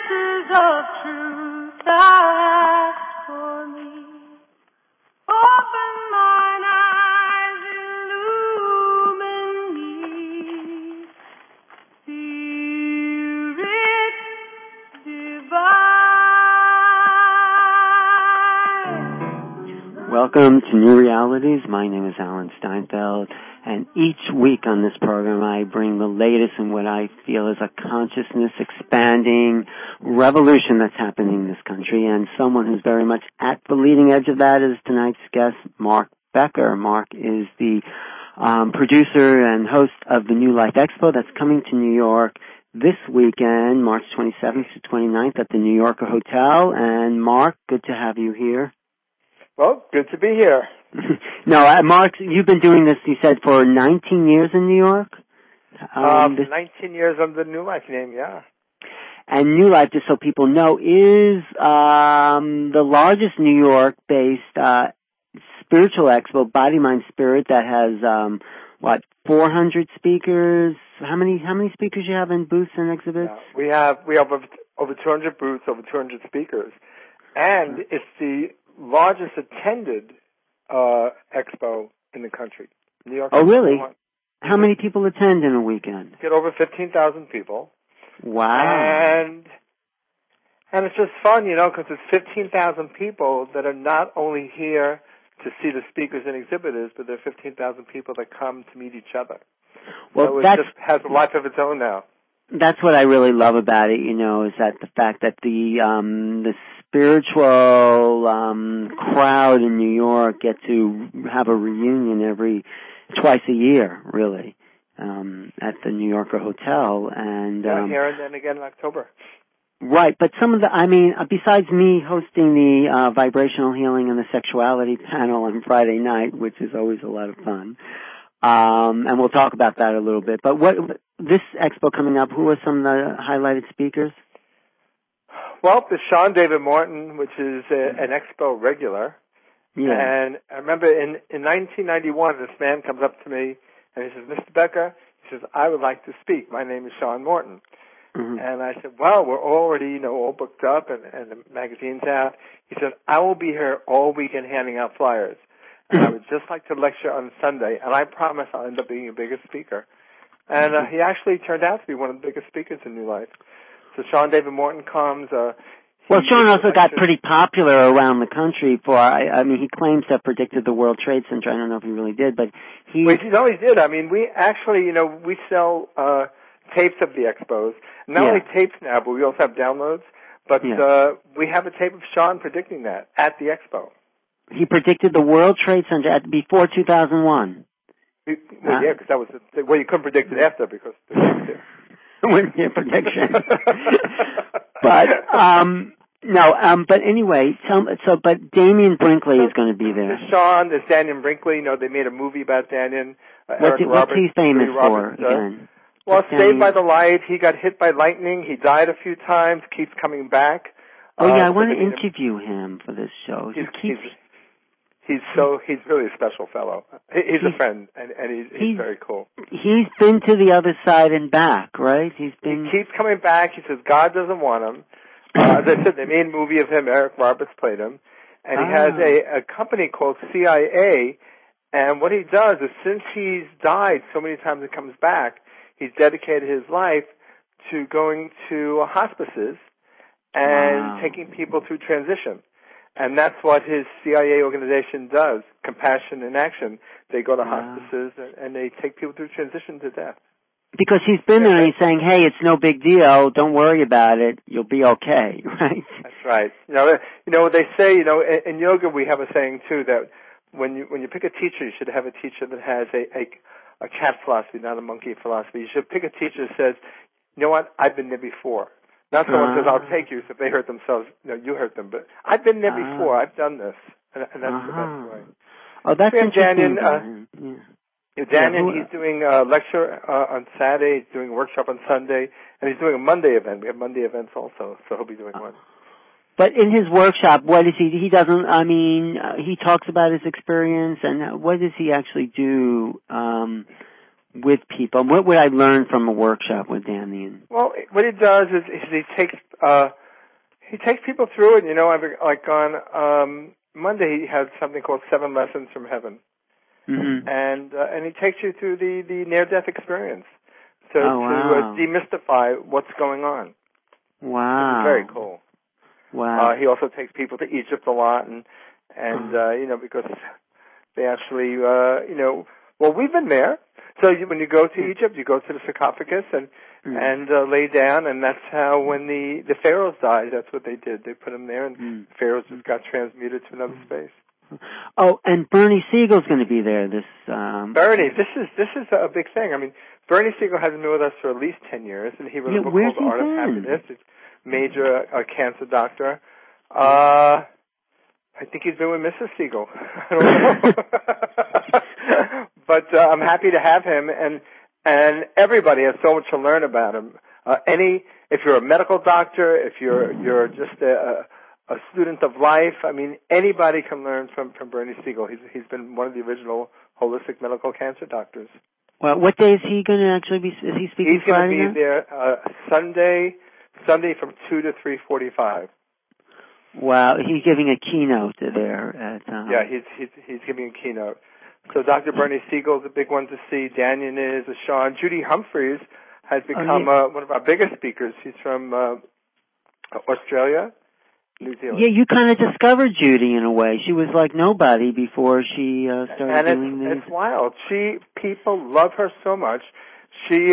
answers of truth I ask for me. Open mine eyes, illumine me. Spirit divine. Welcome to New Realities. My name is Alan Steinfeld, and each week on this program I bring the latest in what I feel is a consciousness expanding revolution that's happening in this country, and someone who's very much at the leading edge of that is tonight's guest, Mark Becker. Mark is the producer and host of the New Life Expo that's coming to New York this weekend, March 27th to 29th at the New Yorker Hotel. And Mark, good to have you here. Well, good to be here. No, Mark, you've been doing this, you said, for 19 years in New York? 19 years under the New Life name, yeah. And New Life, just so people know, is the largest New York-based spiritual expo, Body, Mind, Spirit, that has, 400 speakers? How many speakers you have in booths and exhibits? Yeah, we have over 200 booths, over 200 speakers. And it's the largest attended expo in the country. New York. Oh, really? How many people attend in a weekend? Get over 15,000 people. Wow. And it's just fun, because it's 15,000 people that are not only here to see the speakers and exhibitors, but there are 15,000 people that come to meet each other. Well, so it just has a life of its own now. That's what I really love about it, is that the fact that the spiritual crowd in New York get to have a reunion twice a year, really, at the New Yorker Hotel. And here and then again in October. Right, but besides me hosting the vibrational healing and the sexuality panel on Friday night, which is always a lot of fun, and we'll talk about that a little bit. But this expo coming up, who are some of the highlighted speakers? Well, there's Sean David Morton, which is an expo regular. Yeah. And I remember in 1991, this man comes up to me and he says, "Mr. Becker," he says, "I would like to speak. My name is Sean Morton." Mm-hmm. And I said, "Well, we're already, all booked up and the magazine's out." He said, "I will be here all weekend handing out flyers. And I would just like to lecture on Sunday, and I promise I'll end up being a bigger speaker." And he actually turned out to be one of the biggest speakers in New Life. So Sean David Morton comes. Well, Sean also got pretty popular around the country he claims to have predicted the World Trade Center. I don't know if he really did, but he... Well, he always did. We actually, we sell tapes of the expos. Not only tapes now, but we also have downloads. But we have a tape of Sean predicting that at the expo. He predicted the World Trade Center before 2001. Well, yeah, because that was you couldn't predict it after because the tapes there. Wouldn't be a prediction. But anyway, but Damian Brinkley is going to be there. There's Sean, there's Daniel Brinkley. They made a movie about Daniel. What's he famous for again? Well, Saved by the Light. He got hit by lightning. He died a few times. Keeps coming back. Oh yeah, I want to interview him for this show. He's really a special fellow. He's a friend, and he's very cool. He's been to the other side and back, right? He keeps coming back. He says God doesn't want him. As I said, they made a movie of him. Eric Roberts played him. And he has a company called CIA, and what he does is since he's died so many times and comes back, he's dedicated his life to going to hospices and taking people through transition. And that's what his CIA organization does, Compassion in Action. They go to hospices and they take people through transition to death. Because he's been there and he's saying, "Hey, it's no big deal. Don't worry about it. You'll be okay." Right? That's right. They say, in yoga we have a saying too that when you pick a teacher, you should have a teacher that has a cat philosophy, not a monkey philosophy. You should pick a teacher that says, "You know what? I've been there before." Not someone says, "I'll take you," so if they hurt themselves, you hurt them. But I've been there before. I've done this. And that's the best way. Oh, that's interesting. Daniel, he's doing a lecture on Saturday. He's doing a workshop on Sunday. And he's doing a Monday event. We have Monday events also, so he'll be doing one. But in his workshop, what is he doesn't, he talks about his experience, and what does he actually do with people? What would I learn from a workshop with Damian? Well, what he does is he takes he takes people through it. Like on Monday, he has something called 7 Lessons from Heaven. Mm-hmm. And he takes you through the near-death experience to demystify what's going on. Wow. It's very cool. Wow. He also takes people to Egypt a lot, and because they actually, well, we've been there. So when you go to Egypt, you go to the sarcophagus and lay down, and that's how when the pharaohs died, that's what they did. They put them there, and the pharaohs just got transmuted to another space. Oh, and Bernie Siegel's going to be there. Bernie, this is a big thing. I mean, Bernie Siegel has been with us for at least 10 years, and he wrote a book called The Art of Happiness. He's a major cancer doctor. I think he's been with Mrs. Siegel. I don't know. But I'm happy to have him, and everybody has so much to learn about him. If you're a medical doctor, if you're just a student of life, I mean, anybody can learn from Bernie Siegel. He's been one of the original holistic medical cancer doctors. Well, what day is he going to actually be? Is he speaking Friday? He's going to be there Sunday from 2 to 3:45. Wow, he's giving a keynote there at. Yeah, he's giving a keynote. So Dr. Bernie Siegel is a big one to see. Daniel is, Sean. Judy Humphreys has become one of our biggest speakers. She's from Australia, New Zealand. Yeah, you kind of discovered Judy in a way. She was like nobody before she started doing these. And it's wild. People love her so much. She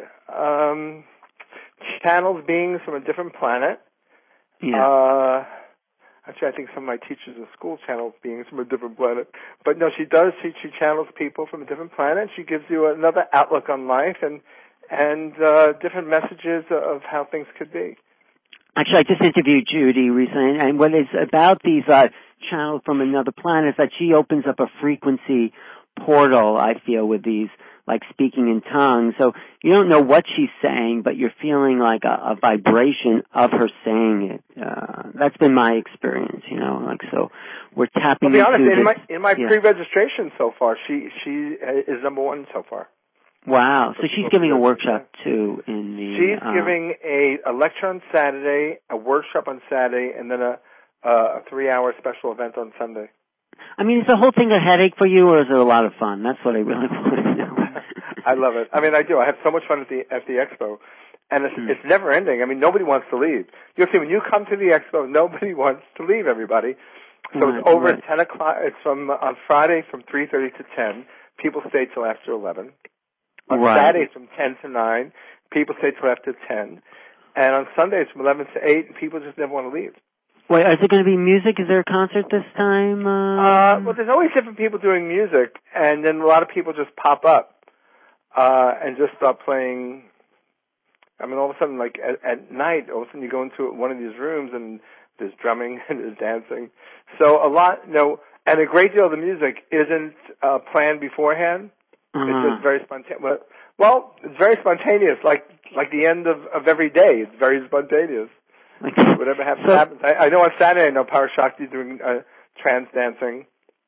channels beings from a different planet. Yeah. Actually, I think some of my teachers in school channel beings from a different planet. But no, she does. She channels people from a different planet. She gives you another outlook on life and different messages of how things could be. Actually, I just interviewed Judy recently, and what is about these channels from another planet is that she opens up a frequency portal, I feel, with these, like speaking in tongues. So you don't know what she's saying, but you're feeling like a vibration of her saying it. That's been my experience, so we're tapping into. I'll be honest, in my pre-registration so far, she is number one so far. Wow. So she's giving a workshop too She's giving a lecture on Saturday, a workshop on Saturday, and then a 3-hour special event on Sunday. I mean, is the whole thing a headache for you, or is it a lot of fun? That's what I really want to know. I love it. I mean, I do. I have so much fun at the expo, and it's never ending. I mean, nobody wants to leave. You'll see when you come to the expo, nobody wants to leave. Everybody. So it's over at 10 o'clock. It's on Friday from 3:30 to 10. People stay till after 11. On Saturdays from 10 to 9. People stay till after 10. And on Sundays from 11 to 8, and people just never want to leave. Wait, is it going to be music? Is there a concert this time? Well, there's always different people doing music, and then a lot of people just pop up and just start playing. I mean, all of a sudden, like at night, all of a sudden you go into one of these rooms and there's drumming and there's dancing. So a lot, and a great deal of the music isn't planned beforehand. It's just very spontaneous. Well, it's very spontaneous, like the end of every day. It's very spontaneous. Whatever happens. I know on Saturday, Parashakti doing trance dancing.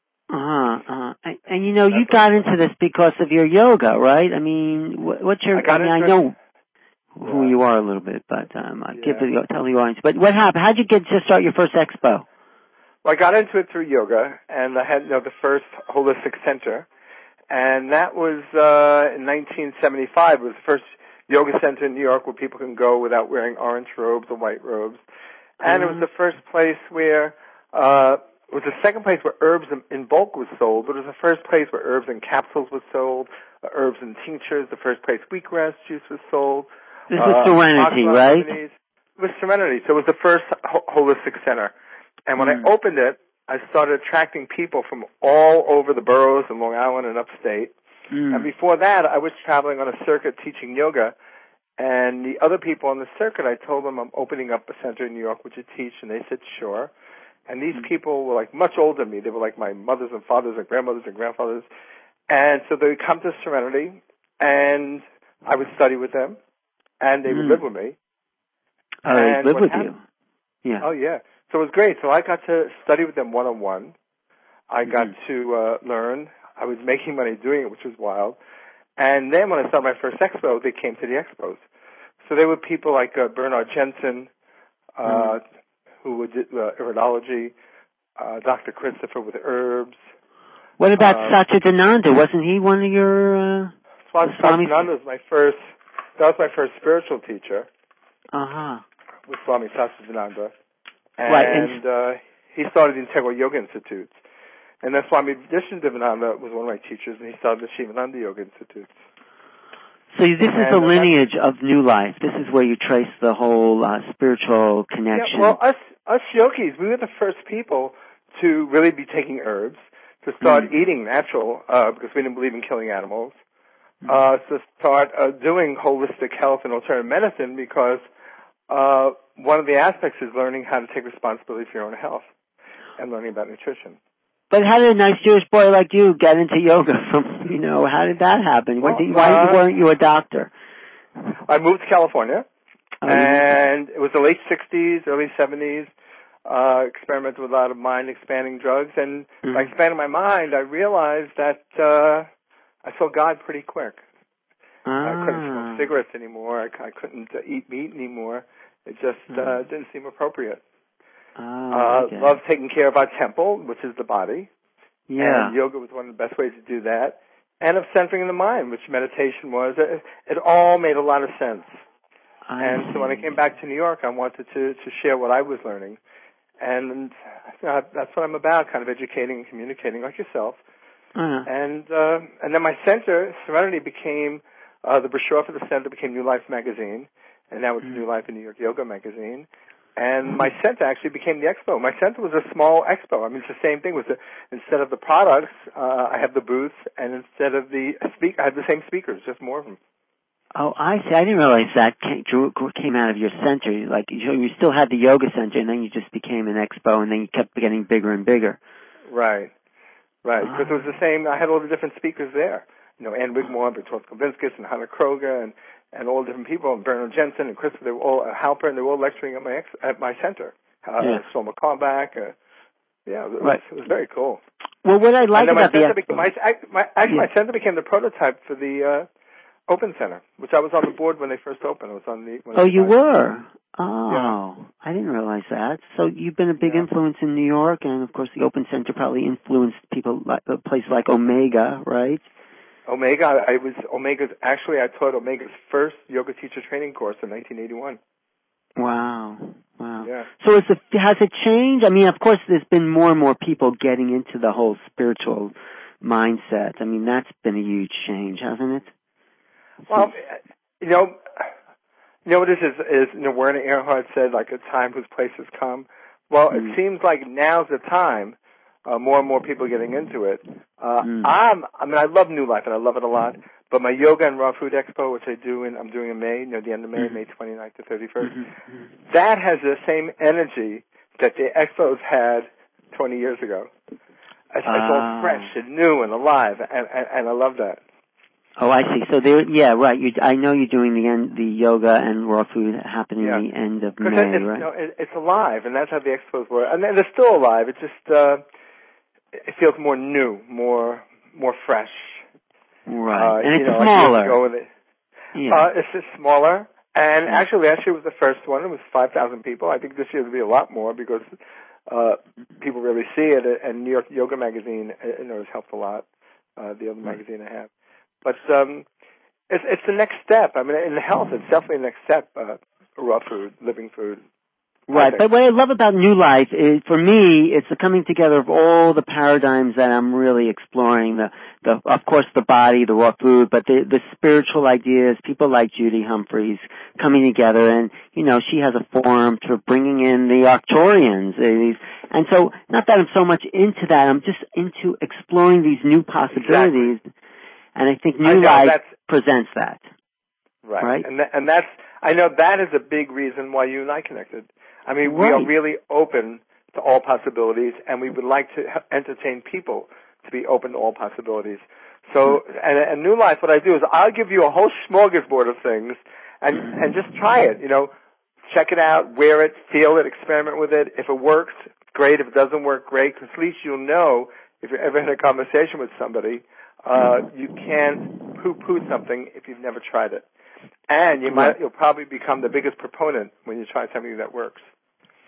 And you got into this because of your yoga, right? I mean, what's your? I know who you are a little bit, but tell the audience. But what happened? How'd you get to start your first expo? Well, I got into it through yoga, and I had the first holistic center, and that was in 1975. It was the first yoga center in New York where people can go without wearing orange robes or white robes. And it was the first place where, it was the second place where herbs in bulk was sold, but it was the first place where herbs in capsules was sold, herbs in tinctures, the first place wheatgrass juice was sold. This was Serenity, right? It was Serenity, so it was the first holistic center. And when I opened it, I started attracting people from all over the boroughs in Long Island and upstate. And before that, I was traveling on a circuit teaching yoga. And the other people on the circuit, I told them I'm opening up a center in New York, would you teach? And they said, sure. And these people were like much older than me. They were like my mothers and fathers and grandmothers and grandfathers. And so they would come to Serenity, and I would study with them, and they would live with me. Oh, they live with you? Yeah. Oh, yeah. So it was great. So I got to study with them one-on-one. I got to learn. I was making money doing it, which was wild. And then when I started my first expo, they came to the expos. So there were people like Bernard Jensen, who would do iridology, Dr. Christopher with herbs. What about Satchidananda? Wasn't he one of your Swami Satchidananda was my first spiritual teacher. Uh-huh. With Swami Satchidananda. Right. And he started the Integral Yoga Institute. And then Swami Vishnudevadanda was one of my teachers, and he started the Shivananda Yoga Institute. So this is the lineage of New Life. This is where you trace the whole spiritual connection. Yeah, well, us yogis, we were the first people to really be taking herbs, to start eating natural, because we didn't believe in killing animals, to start doing holistic health and alternative medicine, because one of the aspects is learning how to take responsibility for your own health and learning about nutrition. But how did a nice Jewish boy like you get into yoga from, how did that happen? Why weren't you a doctor? I moved to California, and it was the late 60s, early 70s, experimented with a lot of mind-expanding drugs, and by expanding my mind, I realized that I saw God pretty quick. I couldn't smoke cigarettes anymore. I couldn't eat meat anymore. It just didn't seem appropriate. Loved taking care of our temple, which is the body. Yeah. And yoga was one of the best ways to do that. And of centering the mind, which meditation was. It all made a lot of sense. So when I came back to New York, I wanted to share what I was learning. And that's what I'm about, kind of educating and communicating like yourself. And then my center, Serenity, became, the brochure for the center became New Life magazine. And now it's New Life in New York Yoga magazine. And my center actually became the expo. My center was a small expo. I mean, it's the same thing. Instead of the products, I have the booths, and instead of I have the same speakers, just more of them. Oh, I see. I didn't realize that came out of your center. Like, you still had the yoga center, and then you just became an expo, and then you kept getting bigger and bigger. Right. Because it was the same. I had all the different speakers there. Ann Wigmore, Bertolt Kulvinskas, and Hannah Kroger, and all different people, and Bernard Jensen and Christopher, they were all Halper, and they were all lecturing at my center. Saul McCormack. It was very cool. Well, what I like about my center became the prototype for the Open Center, which I was on the board when they first opened. I was on the. You were? Oh, yeah. I didn't realize that. So you've been a big influence in New York, and of course the Open Center probably influenced people like places like Omega, right? Omega, I taught Omega's first yoga teacher training course in 1981. Wow. Yeah. So has it changed? I mean, of course, there's been more and more people getting into the whole spiritual mindset. I mean, that's been a huge change, hasn't it? Well, what this is Werner Erhard said, like, a time whose place has come. Well, it seems like now's the time. More and more people getting into it. I love New Life, and I love it a lot. But my Yoga and Raw Food Expo, which I'm doing in May, the end of May, May 29th to 31st, that has the same energy that the expos had 20 years ago. It's all fresh and new and alive, and I love that. Oh, I see. So right. I know you're doing the yoga and raw food happening at the end of May, right? It's alive, and that's how the expos were, and they're still alive. It's just it feels more new, more fresh. Right, and it's smaller. It's just smaller, and actually last year was the first one. It was 5,000 people. I think this year will be a lot more because people really see it, and New York Yoga magazine has helped a lot. The other magazine I have. But it's the next step. I mean, in health, it's definitely the next step, raw food, living food. Right, but what I love about New Life is, for me, it's the coming together of all the paradigms that I'm really exploring. Of course, the body, the raw food, but the spiritual ideas. People like Judy Humphreys coming together, and she has a forum for bringing in the Arcturians. And so, not that I'm so much into that, I'm just into exploring these new possibilities. Exactly. And I think New Life presents that. Right? And that's, I know that is a big reason why you and I connected. I mean, we are really open to all possibilities, and we would like to entertain people to be open to all possibilities. So, and New Life, what I do is I'll give you a whole smorgasbord of things, and just try it. Check it out, wear it, feel it, experiment with it. If it works, great. If it doesn't work, great. Because at least you'll know if you're ever in a conversation with somebody, you can't poo-poo something if you've never tried it. And you'll probably become the biggest proponent when you try something that works.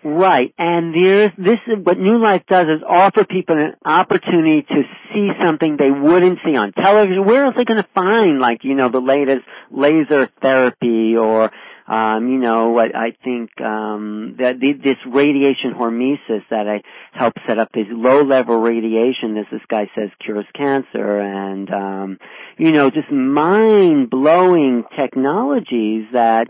Right, and this is what New Life does is offer people an opportunity to see something they wouldn't see on television. Where else are they going to find, like, the latest laser therapy or, what I think, this radiation hormesis that I helped set up, this low-level radiation, this guy says cures cancer, and, just mind-blowing technologies that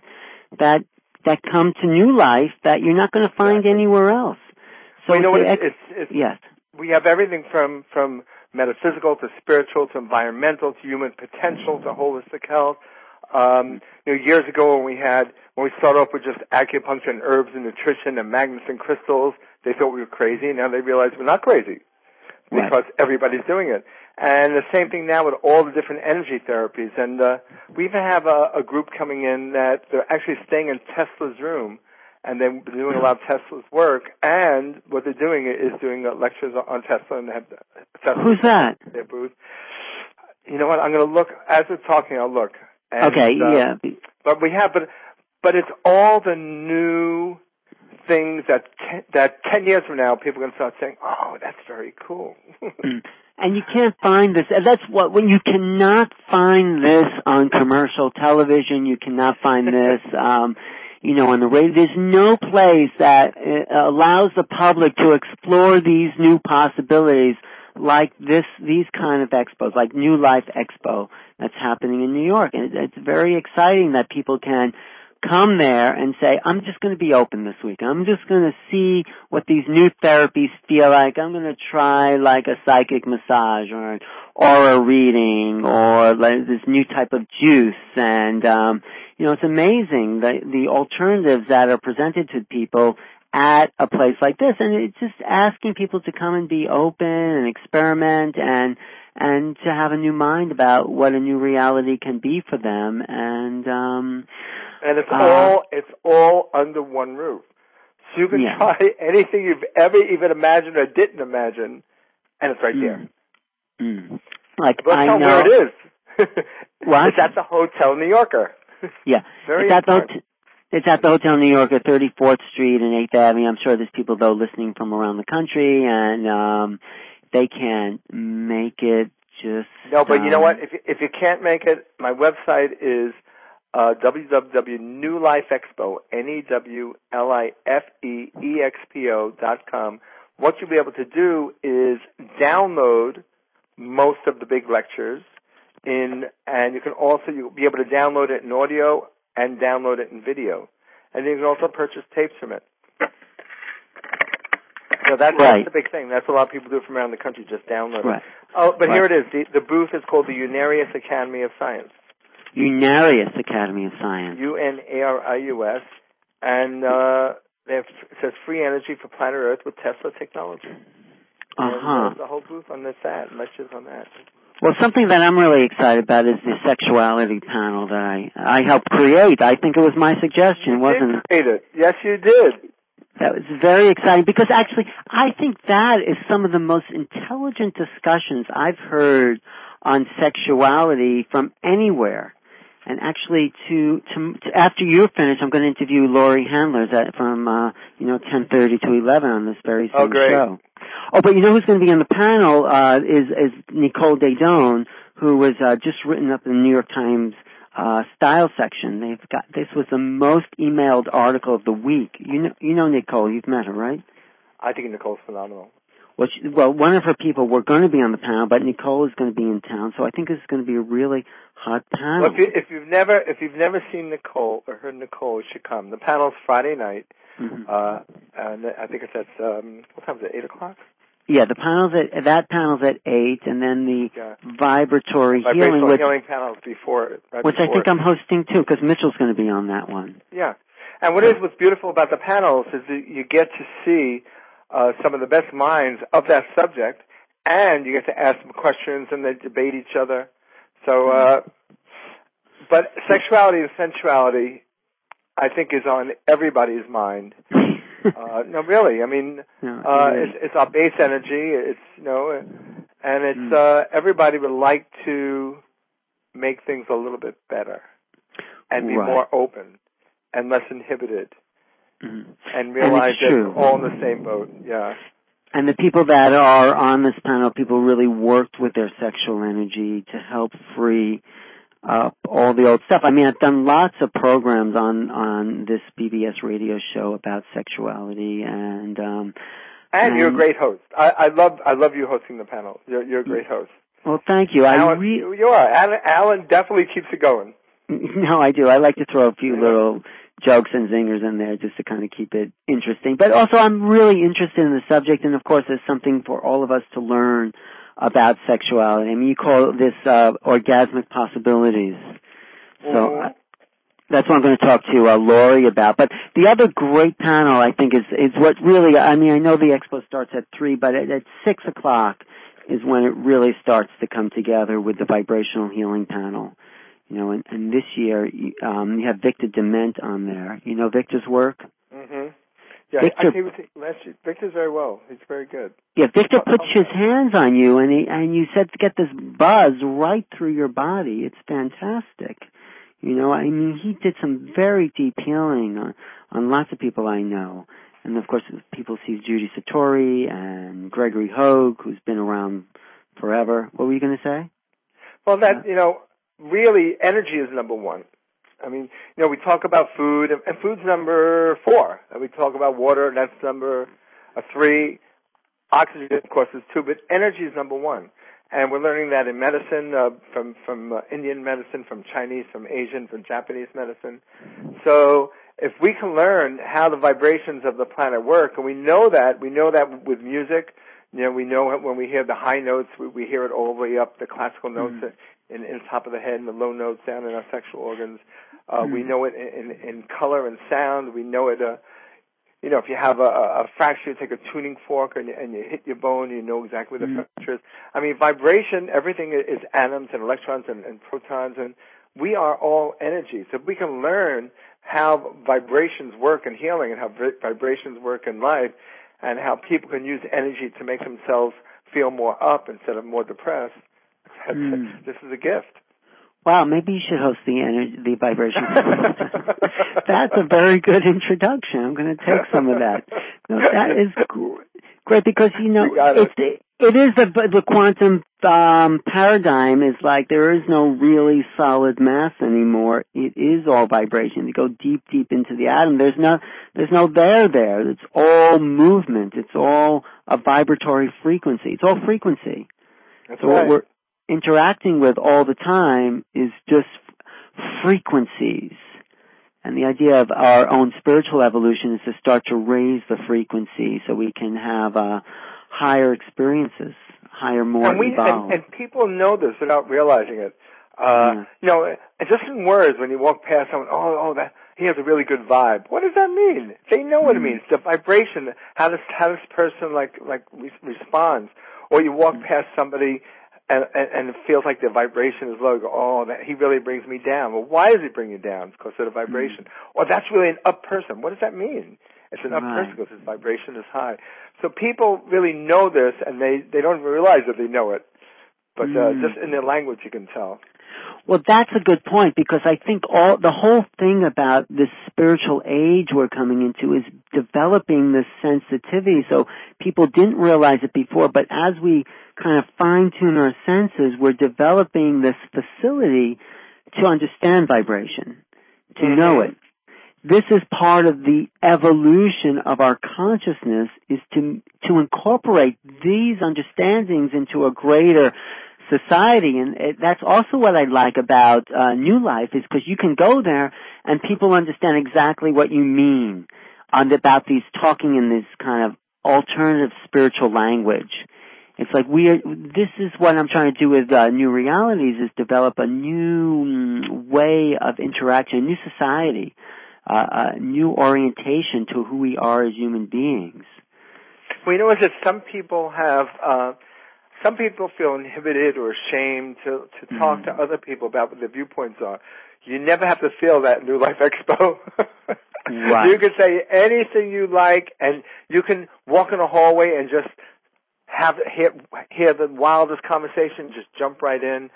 come to New Life that you're not going to find anywhere else. So yes. We have everything from metaphysical to spiritual to environmental to human potential to holistic health. Years ago when we started off with just acupuncture and herbs and nutrition and magnets and crystals, they thought we were crazy. Now they realize we're not crazy because everybody's doing it. And the same thing now with all the different energy therapies. And we even have a group coming in that they're actually staying in Tesla's room, and they're doing a lot of Tesla's work. And what they're doing is doing lectures on Tesla. And they have Tesla. Who's that? Their booth. You know what? I'm going to look as we're talking. I'll look. And, okay. Yeah. But it's all the new things that 10 years from now people are going to start saying, "Oh, that's very cool." And you can't find this. That's when you cannot find this on commercial television. You cannot find this, on the radio. There's no place that allows the public to explore these new possibilities like these kind of expos, like New Life Expo that's happening in New York. And it's very exciting that people can come there and say, I'm just going to be open this week. I'm just going to see what these new therapies feel like. I'm going to try like a psychic massage or a reading or like this new type of juice. And, it's amazing the alternatives that are presented to people at a place like this. And it's just asking people to come and be open and experiment and to have a new mind about what a new reality can be for them. And it's all under one roof. So you can try anything you've ever even imagined or didn't imagine, and it's right there. Like but I tell know where it is. What? It's at the Hotel New Yorker. Yeah. It's at the Hotel New Yorker, 34th Street and 8th Avenue. I'm sure there's people, though, listening from around the country, and they can't make it just... No, but you know what? If you can't make it, my website is www.newlifeexpo, NEWLIFEEXPO.com. What you'll be able to do is download most of the big lectures and you'll be able to download it in audio and download it in video. And you can also purchase tapes from it. So that's the big thing. That's a lot of people do from around the country, just download it. Oh, but here it is. The booth is called the Unarius Academy of Science. Unarius Academy of Science. UNARIUS. And it says free energy for planet Earth with Tesla technology. And there's a whole booth on this ad, lectures on that. Well, something that I'm really excited about is the sexuality panel that I helped create. I think it was my suggestion, wasn't it? You did create it. Yes, you did. That was very exciting because actually I think that is some of the most intelligent discussions I've heard on sexuality from anywhere. And actually after you're finished, I'm going to interview Laurie Handler from 10:30 to 11 on this very same show. Oh, but you know who's going to be on the panel is Nicole Daedone, who was just written up in the New York Times style section. This was the most emailed article of the week. You know Nicole, you've met her, right? I think Nicole's phenomenal. Well, one of her people were going to be on the panel, but Nicole is going to be in town, so I think this is going to be a really hot panel. Well, if you've never seen Nicole or heard Nicole, you should come. The panel's Friday night, and I think it's at what time is it? 8:00. Yeah, that panel's at 8, and then the vibratory healing panel before, which I think I'm hosting too, because Mitchell's going to be on that one. Yeah, and what's beautiful about the panels is that you get to see some of the best minds of that subject, and you get to ask them questions, and they debate each other. So, but sexuality and sensuality, I think, is on everybody's mind. No, really. I mean, it's our base energy. It's and it's everybody would like to make things a little bit better and be more open and less inhibited. and realize that we're all in the same boat. Yeah. And the people that are on this panel, people really worked with their sexual energy to help free up all the old stuff. I mean, I've done lots of programs on this PBS radio show about sexuality, and you're a great host. I love you hosting the panel. You're a great host. Well, thank you. Alan, you are. Alan definitely keeps it going. No, I do. I like to throw a few little jokes and zingers in there just to kind of keep it interesting. But also, I'm really interested in the subject, and of course, there's something for all of us to learn about sexuality. I mean, you call this orgasmic possibilities. So that's what I'm going to talk to Laurie about. But the other great panel, I think, is what really, I mean, I know the expo starts at 3, but at 6 o'clock is when it really starts to come together with the vibrational healing panel. You know, and this year, you have Victor Dement on there. You know Victor's work? Mm-hmm. Yeah, Victor, I came with last year. Victor's very well. He's very good. Yeah, Victor puts his hands on you, and you said to get this buzz right through your body. It's fantastic. You know, I mean, he did some very deep healing on lots of people I know. And, of course, people see Judy Satori and Gregory Hoag, who's been around forever. What were you going to say? Well, really, energy is number one. I mean, we talk about food, and food's number 4. And we talk about water, and that's number 3. Oxygen, of course, is 2, but energy is number 1. And we're learning that in medicine, from Indian medicine, from Chinese, from Asian, from Japanese medicine. So if we can learn how the vibrations of the planet work, and we know that with music, we know when we hear the high notes, we hear it all the way up, the classical notes in the top of the head and the low notes down in our sexual organs. We know it in color and sound. We know it, if you have a fracture, you take a tuning fork and you hit your bone, you know exactly where the fracture is. I mean, vibration, everything is atoms and electrons and protons, and we are all energy. So if we can learn how vibrations work in healing and how vibrations work in life, and how people can use energy to make themselves feel more up instead of more depressed, this is a gift. Wow, maybe you should host the vibration. That's a very good introduction. I'm going to take some of that. No, that is great because, it is the quantum paradigm is like there is no really solid mass anymore. It is all vibration. You go deep into the atom. There's no there. It's all movement. It's all a vibratory frequency. It's all frequency. That's so right. What we're interacting with all the time is just frequencies. And the idea of our own spiritual evolution is to start to raise the frequency so we can have higher experiences, more evolved. And people know this without realizing it. Just in words, when you walk past someone, that he has a really good vibe. What does that mean? They know what it means. The vibration, how this person responds. Or you walk past somebody and it feels like the vibration is low. You go, that he really brings me down. Well, why does he bring you down? Because of the vibration. Or that's really an up person. What does that mean? It's an up person because his vibration is high. So people really know this, and they don't even realize that they know it. But just in their language, you can tell. Well, that's a good point, because I think the whole thing about this spiritual age we're coming into is developing this sensitivity. So people didn't realize it before, but as we kind of fine-tune our senses, we're developing this facility to understand vibration, to know it. This is part of the evolution of our consciousness, is to incorporate these understandings into a greater society. And that's also what I like about New Life, is because you can go there and people understand exactly what you mean about these talking in this kind of alternative spiritual language. It's like this is what I'm trying to do with New Realities, is develop a new way of interaction, a new society, a new orientation to who we are as human beings. Well, it's that some people feel inhibited or ashamed to talk to other people about what their viewpoints are. You never have to feel that in New Life Expo. Right. You can say anything you like, and you can walk in a hallway and just hear the wildest conversation, just jump right in.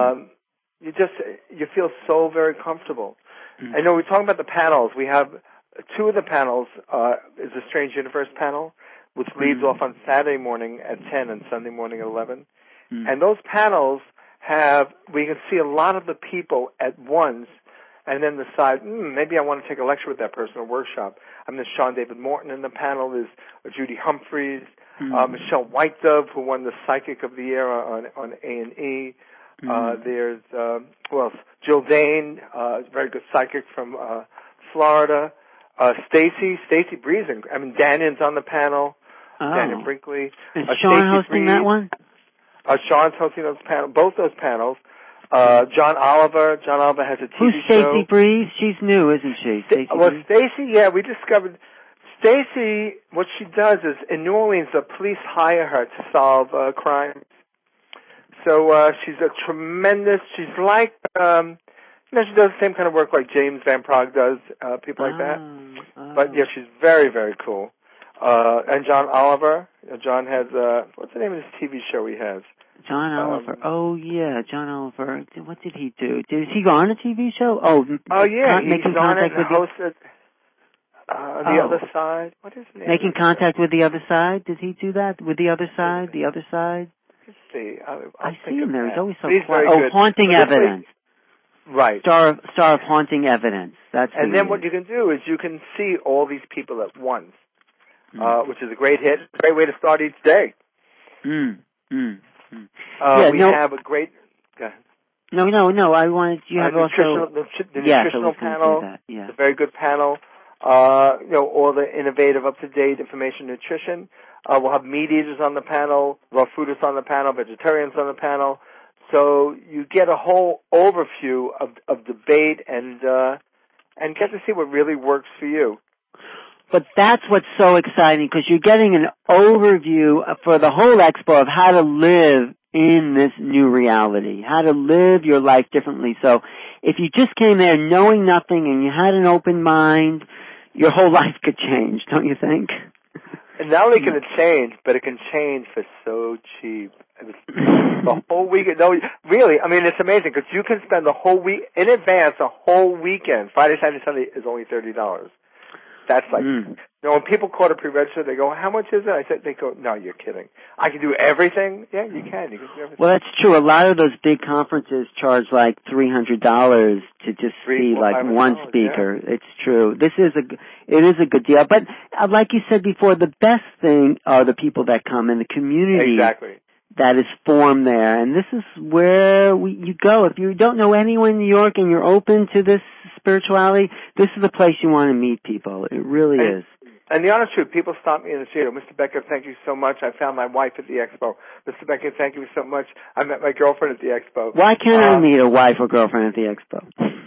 You feel so very comfortable. I know we're talking about the panels. We have two of the panels is a Strange Universe panel, which leads off on Saturday morning at 10 and Sunday morning at 11. And those panels we can see a lot of the people at once and then decide, maybe I want to take a lecture with that person or workshop. There's Sean David Morton in the panel. There's Judy Humphreys, Michelle White Dove, who won the Psychic of the Year on A&E. There's, Jill Dane, very good psychic from Florida. Stacey Breezen. Daniel's on the panel. Daniel Brinkley. Is Sean hosting that one? Sean's hosting both those panels. John Oliver. John Oliver has a TV show. Who's Stacey Breeze? She's new, isn't she? Stacey, we discovered Stacey, what she does is, in New Orleans, the police hire her to solve crimes. So she's she's like, she does the same kind of work like James Van Praagh does, people like that. But yeah, she's very, very cool. And John Oliver. John has, what's the name of this TV show he has? John Oliver. John Oliver. What did he do? Did he go on a TV show? Yeah. He's on it and hosted The Other Side. What is the name? Making Contact with the Other Side? Did he do that? With the Other Side? The Other Side? Let's see. I see him there. He's always so quiet. Haunting Evidence. Right. Star of Haunting Evidence. And then what you can do is you can see all these people at once, which is a great hit. It's a great way to start each day. We have a great... No. I wanted you have also the nutritional panel. It's a very good panel. All the innovative, up-to-date information, nutrition. We'll have meat eaters on the panel, raw foodists on the panel, vegetarians on the panel. So you get a whole overview of debate and get to see what really works for you. But that's what's so exciting, because you're getting an overview for the whole expo of how to live in this new reality, how to live your life differently. So if you just came there knowing nothing and you had an open mind, your whole life could change, don't you think? And not only can it change, but it can change for so cheap. The whole weekend. No, really, it's amazing, because you can spend the whole week, in advance, a whole weekend. Friday, Saturday, Sunday is only $30. That's like, when people call to pre-register, they go, how much is it? They go, no, you're kidding. I can do everything? Yeah, you can. You can do everything. Well, that's true. A lot of those big conferences charge like $300 to just see like one speaker. Yeah. It's true. It is a good deal. But like you said before, the best thing are the people that come in the community. Exactly. That is formed there, and this is where you go. If you don't know anyone in New York and you're open to this spirituality, this is the place you want to meet people. It really is. And the honest truth, people stop me in the street. Mr. Becker, thank you so much. I found my wife at the expo. Mr. Becker, thank you so much. I met my girlfriend at the expo. Why can't I meet a wife or girlfriend at the expo?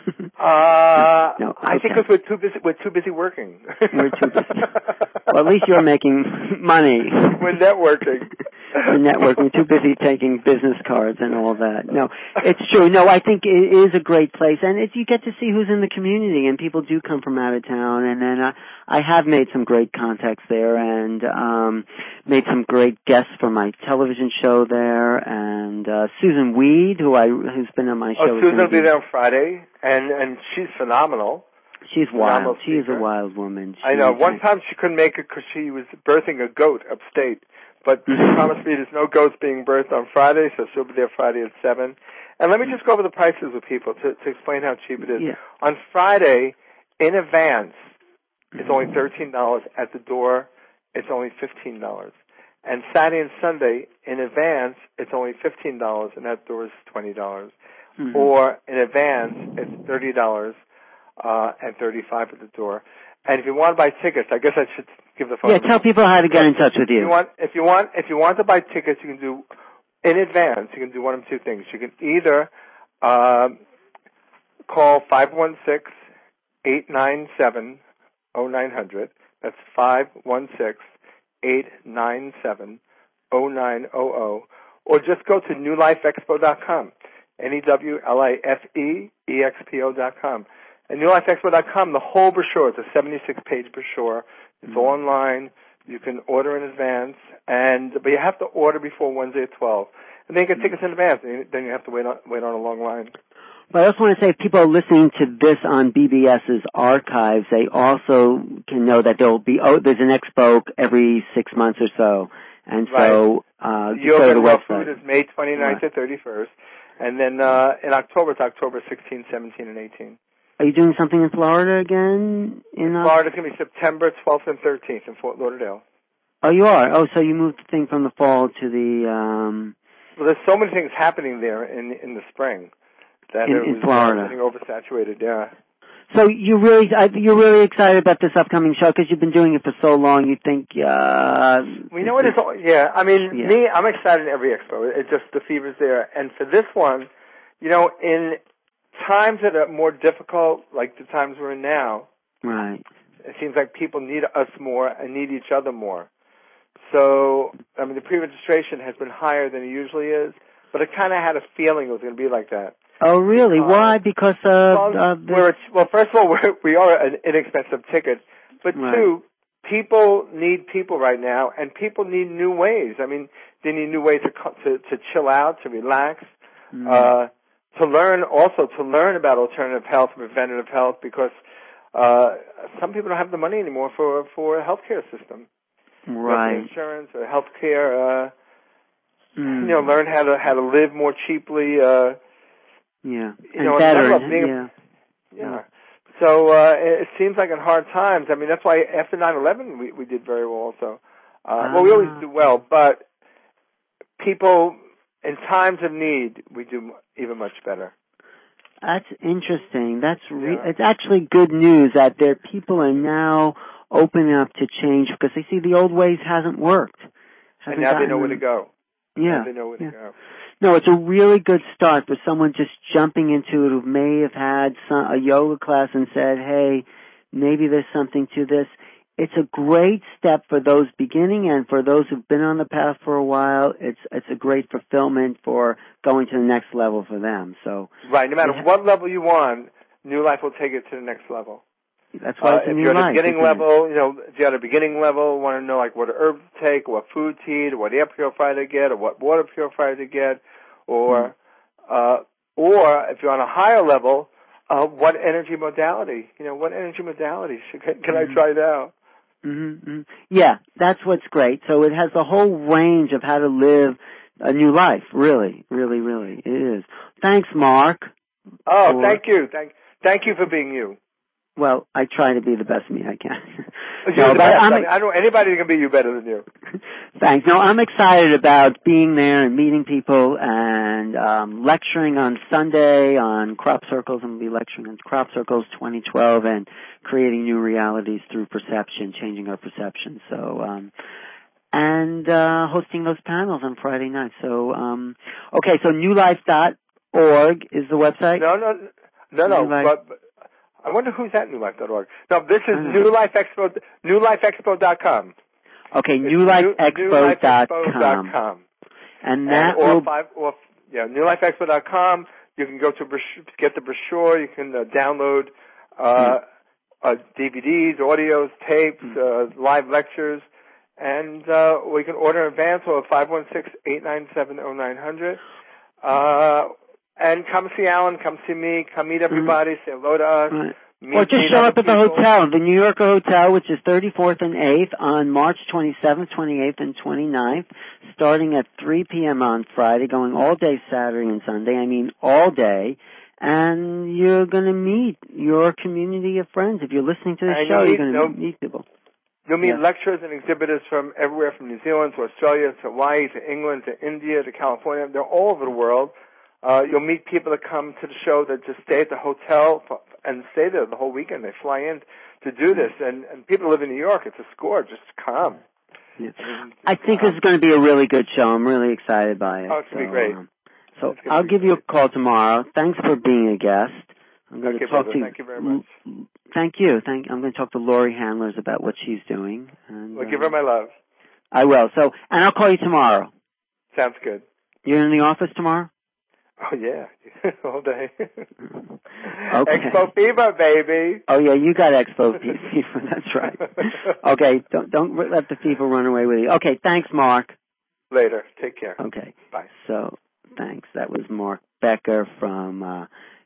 No, I think because we're too busy working. We're too busy. Well, at least you're making money. We're networking. We're networking. We're too busy taking business cards and all that. No, it's true. No, I think it is a great place, and you get to see who's in the community, and people do come from out of town, and then I have made some great contacts there, and made some great guests for my television show there, and Susan Weed, who's been on my show. Susan will be there on Friday, and she's phenomenal. She's wild. She is a wild woman. I know. One time she couldn't make it because she was birthing a goat upstate. But she promised me there's no goats being birthed on Friday, so she'll be there Friday at 7. And let me just go over the prices with people to explain how cheap it is. Yeah. On Friday, in advance, it's only $13. At the door, it's only $15. And Saturday and Sunday, in advance, it's only $15, and at the door is $20. Or in advance, it's $30 and $35 at the door. And if you want to buy tickets, I guess I should give the phone number. Tell people how to get in touch with you. If you want to buy tickets, you can do in advance. You can do one of two things. You can either call 516-897-0900. That's 516-897-0900. Or just go to newlifeexpo.com. NEWLIFEEXPO.com. And newlifeexpo.com, the whole brochure, it's a 76-page brochure. It's all online. You can order in advance, but you have to order before Wednesday at 12. And then you get tickets in advance, and then you have to wait on a long line. But I also want to say if people are listening to this on BBS's archives, they also can know that there's an expo every 6 months or so. And so, Yoga and Raw Food is May 29th to 31st. And then, in October, it's October 16, 17, and 18. Are you doing something in Florida again? In Florida, it's going to be September 12th and 13th in Fort Lauderdale. Oh, you are? Oh, so you moved the thing from the fall to the, Well, there's so many things happening there in the spring that in Florida. Getting oversaturated, yeah. So you're really excited about this upcoming show because you've been doing it for so long. You think, we know it is. Yeah, I mean, me, I'm excited in every expo. It just the fever's there, and for this one, in times that are more difficult, like the times we're in now, right? It seems like people need us more and need each other more. So, I mean, the pre-registration has been higher than it usually is, but I kind of had a feeling it was going to be like that. Oh, really? Why? Because first of all, we are an inexpensive ticket, but two, people need people right now, and people need new ways. I mean, they need new ways to chill out, to relax, to learn about alternative health, preventative health, because some people don't have the money anymore for a healthcare system, right? Insurance or healthcare. Learn how to live more cheaply. Yeah, and better. Yeah. So it seems like in hard times. I mean, that's why after 9/11 we did very well. Also, we always do well, but people in times of need we do even much better. That's interesting. It's actually good news that people are now opening up to change because they see the old ways hasn't worked. And now they know where to go. Yeah. Now they know where to go. No, it's a really good start for someone just jumping into it who may have had a yoga class and said, hey, maybe there's something to this. It's a great step for those beginning and for those who've been on the path for a while. It's a great fulfillment for going to the next level for them. So right, no matter what level you want, New Life will take it to the next level. That's why it's a New Life. If you're at a beginning level, if you're at a beginning level, want to know like what herbs to take, what food to eat, or what air purifier to get, or what water purifier to get, or if you're on a higher level, what energy modality? What energy modality can I try now? Mm-hmm. Yeah, that's what's great. So it has the whole range of how to live a new life. Really, really, really, it is. Thanks, Mark. Oh, thank you. Thank you for being you. Well, I try to be the best me I can. You're the best. I don't know anybody can be you better than you. Thanks. No, I'm excited about being there and meeting people and lecturing on Sunday on Crop Circles. I'm going to be lecturing on Crop Circles 2012 and creating new realities through perception, changing our perception. So, and hosting those panels on Friday night. So, okay, so newlife.org is the website? No. But I wonder who's at newlife.org. No, this is New Life Expo, newlifeexpo.com. Okay, newlifeexpo.com. And that newlifeexpo.com. You can go to get the brochure. You can download DVDs, audios, tapes, live lectures, and we can order in advance or 516-897-0900. And come see Alan, come see me, come meet everybody, say hello to us. Right. Or just show up at the hotel, the New Yorker Hotel, which is 34th and 8th on March 27th, 28th, and 29th, starting at 3 p.m. on Friday, going all day Saturday and Sunday. I mean all day. And you're going to meet your community of friends. If you're listening to the show, you're going to meet people. You'll meet lecturers and exhibitors from everywhere, from New Zealand to Australia to Hawaii to England to India to California. They're all over the world. You'll meet people that come to the show that just stay at the hotel and stay there the whole weekend. They fly in to do this. And people who live in New York, it's a score. Just come. Yeah. I think this is going to be a really good show. I'm really excited by it. Oh, it's going to be great. So I'll give you a call tomorrow. Thanks for being a guest. I'm going to talk to you. Thank you very much. Thank you. I'm going to talk to Lori Handlers about what she's doing. And, well, give her my love. I will. So, and I'll call you tomorrow. Sounds good. You're in the office tomorrow? Oh, yeah. All day. Okay. Expo fever, baby. Oh, yeah, you got Expo fever. That's right. Okay, don't let the fever run away with you. Okay, thanks, Mark. Later. Take care. Okay. Bye. So, thanks. That was Mark Becker from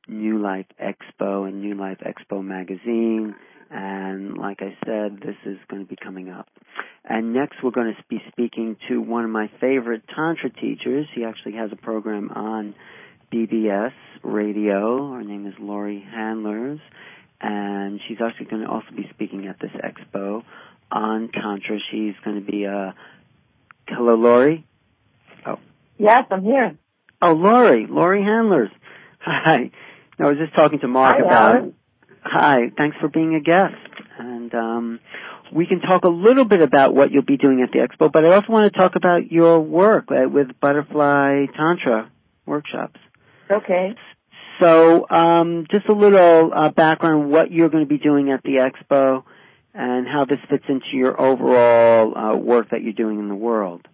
New Life Expo and New Life Expo magazine. And like I said, this is going to be coming up. And next we're going to be speaking to one of my favorite Tantra teachers. He actually has a program on BBS Radio. Her name is Laurie Handlers. And she's actually going to also be speaking at this expo on Tantra. She's going to be hello, Laurie? Oh. Yes, I'm here. Oh, Laurie Handlers. Hi. I was just talking to Mark about it. Hi, thanks for being a guest. And we can talk a little bit about what you'll be doing at the expo, but I also want to talk about your work with Butterfly Tantra workshops. Okay. So just a little background on what you're going to be doing at the expo and how this fits into your overall work that you're doing in the world.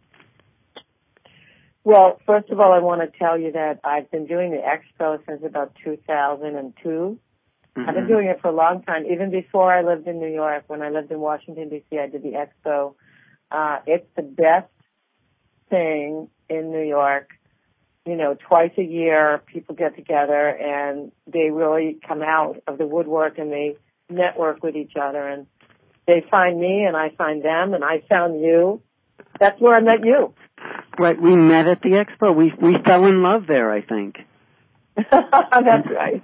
Well, first of all, I want to tell you that I've been doing the expo since about 2002. Mm-hmm. I've been doing it for a long time, even before I lived in New York. When I lived in Washington, D.C., I did the expo. It's the best thing in New York. You know, twice a year, people get together and they really come out of the woodwork and they network with each other. And they find me and I find them and I found you. That's where I met you. Right, we met at the expo. We fell in love there, I think. That's right.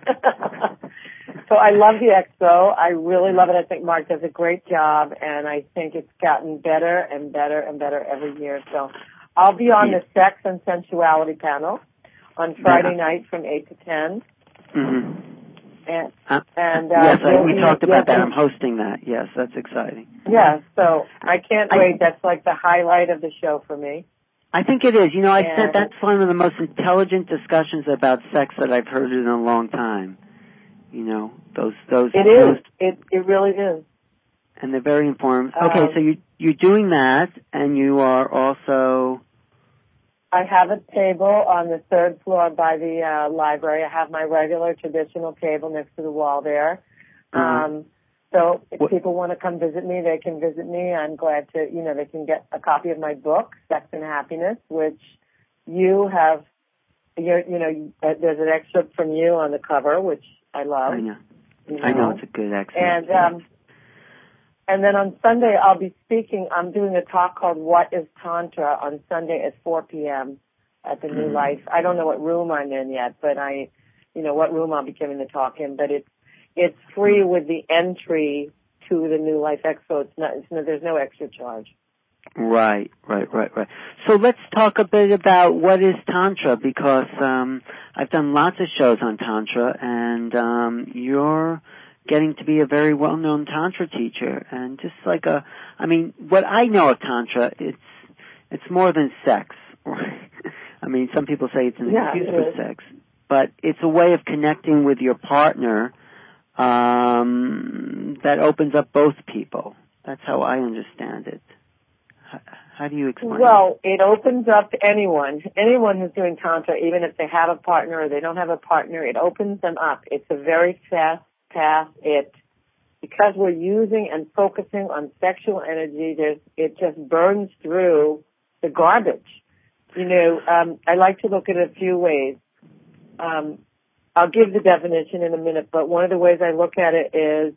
So I love the expo. I really love it. I think Mark does a great job, and I think it's gotten better and better and better every year. So I'll be on the Sex and Sensuality panel on Friday night from 8 to 10. Mm-hmm. And yes, we talked about that. I'm hosting that. Yes, that's exciting. Yeah, so I can't wait. That's like the highlight of the show for me. I think it is. You know, I said that's one of the most intelligent discussions about sex that I've heard in a long time. You know, those. It is. It really is. And they're very informed. Okay, so you're doing that, and you are also. I have a table on the third floor by the library. I have my regular traditional table next to the wall there. So if people want to come visit me, they can visit me. I'm glad to, they can get a copy of my book, Sex and Happiness, which you have, there's an excerpt from you on the cover, which I love. I know. I know it's a good excerpt. And then on Sunday, I'll be speaking. I'm doing a talk called What is Tantra on Sunday at 4 p.m. at the New Life. I don't know what room I'm in yet, but what room I'll be giving the talk in. But it's free with the entry to the New Life Expo. There's no extra charge. Right. So let's talk a bit about what is Tantra, because I've done lots of shows on Tantra, and you're getting to be a very well-known Tantra teacher. And just like what I know of Tantra, it's more than sex. I mean, some people say it's an excuse for sex, but it's a way of connecting with your partner that opens up both people. That's how I understand it. How do you explain Well, it opens up to anyone who's doing Tantra, even if they have a partner or they don't have a partner. It opens them up. It's a very fast path. Because we're using and focusing on sexual energy, it just burns through the garbage. I like to look at it a few ways. I'll give the definition in a minute, but one of the ways I look at it is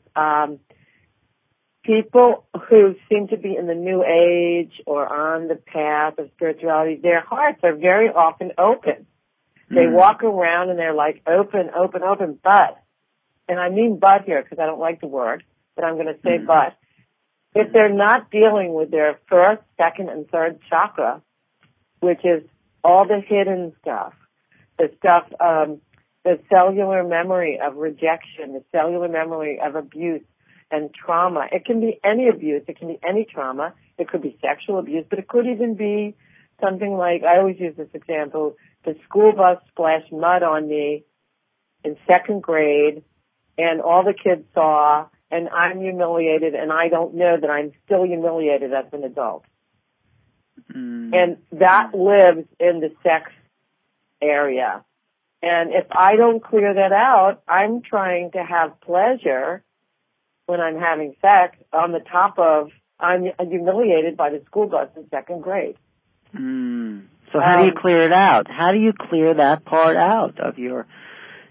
people who seem to be in the New Age or on the path of spirituality, their hearts are very often open. They walk around and they're like open, but, and I mean but here because I don't like the word, but I'm going to say but, if they're not dealing with their first, second, and third chakra, which is all the hidden stuff, the stuff, the cellular memory of rejection, the cellular memory of abuse and trauma. It can be any abuse. It can be any trauma. It could be sexual abuse, but it could even be something like, I always use this example, the school bus splashed mud on me in second grade, and all the kids saw, and I'm humiliated, and I don't know that I'm still humiliated as an adult. And that lives in the sex area. And if I don't clear that out, I'm trying to have pleasure when I'm having sex on the top of I'm humiliated by the school bus in second grade. So how do you clear it out? How do you clear that part out of your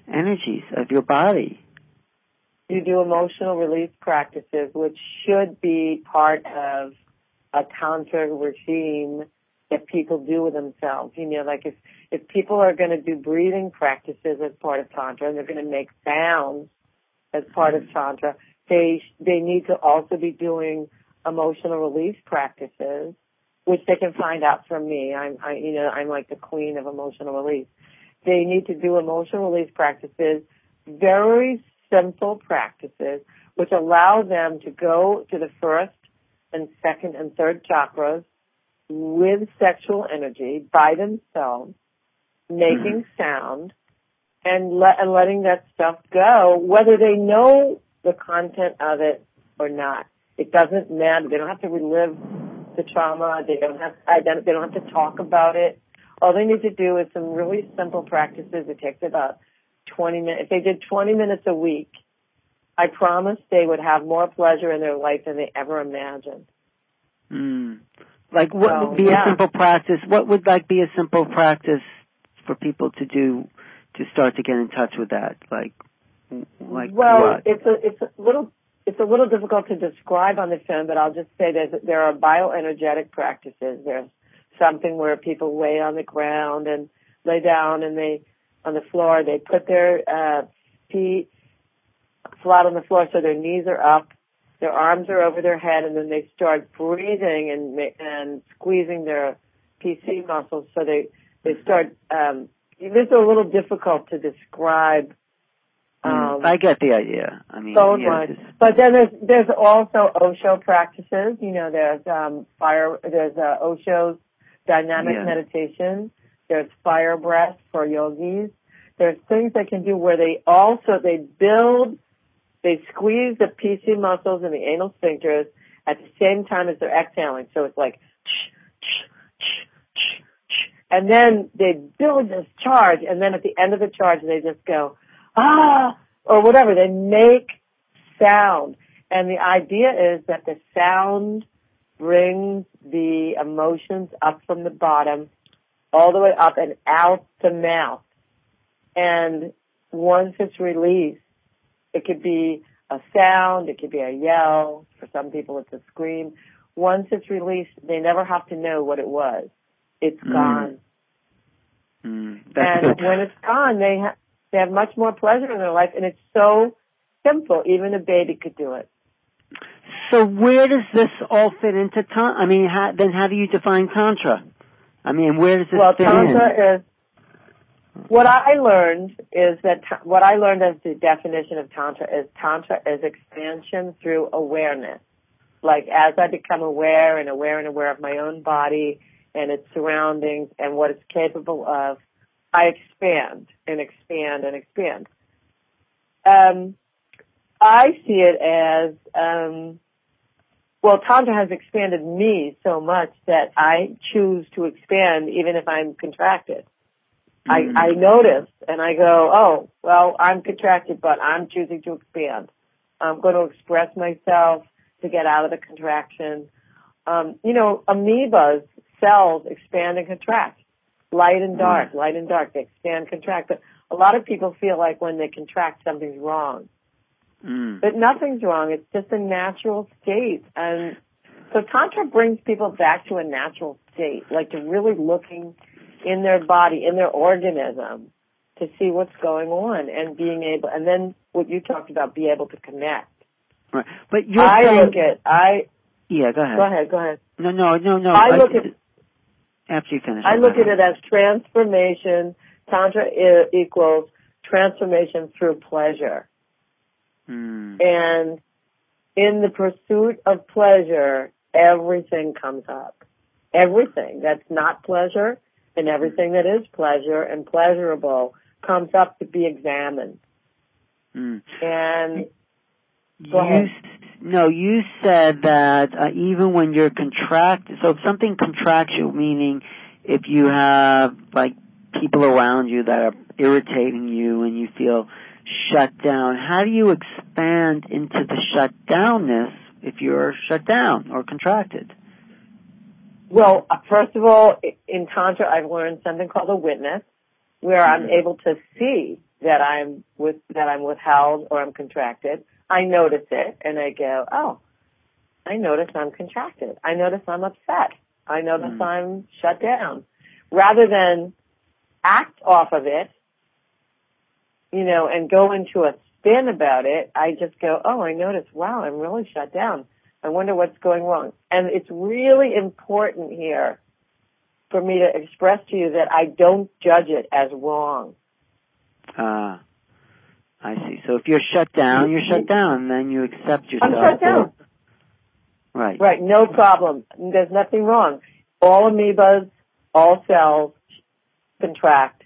energies of your body. You do emotional release practices, which should be part of a Tantra regime that people do with themselves. You know, like if people are going to do breathing practices as part of Tantra and they're going to make sounds as part of Tantra, they need to also be doing emotional release practices, which they can find out from me. I'm like the queen of emotional release. They need to do emotional release practices, very simple practices, which allow them to go to the first and second and third chakras with sexual energy by themselves, making sound, and letting that stuff go, whether they know the content of it or not. It doesn't matter. They don't have to relive the trauma. They don't have to talk about it. All they need to do is some really simple practices. It takes about 20 minutes. If they did 20 minutes a week, I promise they would have more pleasure in their life than they ever imagined. Like, what would be a simple practice? What would be a simple practice for people to do to start to get in touch with that? Like well, what? It's a little difficult to describe on the phone, but I'll just say there are bioenergetic practices. There's something where people lay on the ground and lay down, and on the floor, they put their feet flat on the floor so their knees are up, their arms are over their head, and then they start breathing and squeezing their PC muscles. So they start. This is a little difficult to describe. I get the idea. I mean, but then there's also Osho practices. You know, there's Osho's dynamic meditation. There's fire breath for yogis. There's things they can do where they squeeze the PC muscles and the anal sphincters at the same time as they're exhaling. So it's like, and then they build this charge, and then at the end of the charge, they just go, or whatever. They make sound. And the idea is that the sound brings the emotions up from the bottom, all the way up and out the mouth. And once it's released, it could be a sound, it could be a yell. For some people, it's a scream. Once it's released, they never have to know what it was. It's gone. And when it's gone, they have much more pleasure in their life, and it's so simple. Even a baby could do it. So where does this all fit into Tantra? I mean, how do you define Tantra? I mean, where does this fit Tantra is, what I learned as the definition of Tantra is expansion through awareness. Like, as I become aware of my own body and its surroundings and what it's capable of, I expand and expand and expand. I see it as, Tantra has expanded me so much that I choose to expand even if I'm contracted. I notice and I go, I'm contracted, but I'm choosing to expand. I'm going to express myself to get out of the contraction. Amoebas, cells expand and contract. Light and dark, they expand, contract. But a lot of people feel like when they contract, something's wrong. But nothing's wrong. It's just a natural state. And so Tantra brings people back to a natural state, like to really looking in their body, in their organism, to see what's going on and being able, and then what you talked about, be able to connect. Right. But go ahead. Go ahead. No. After you finish. I look at it as transformation. Tantra equals transformation through pleasure. And in the pursuit of pleasure, everything comes up. Everything that's not pleasure and everything that is pleasure and pleasurable comes up to be examined. And you said that even when you're contracted, so if something contracts you, meaning if you have like people around you that are irritating you and you feel shut down, how do you expand into the shut downness if you're shut down or contracted? Well, first of all, in Tantra, I've learned something called a witness, where I'm able to see that I'm withheld or I'm contracted. I notice it and I go, oh, I notice I'm contracted. I notice I'm upset. I notice I'm shut down. Rather than act off of it, and go into a spin about it, I just go, oh, I notice, wow, I'm really shut down. I wonder what's going wrong. And it's really important here for me to express to you that I don't judge it as wrong. I see. So if you're shut down, you're shut down, then you accept yourself. I'm shut down. Right. Right, no problem. There's nothing wrong. All amoebas, all cells contract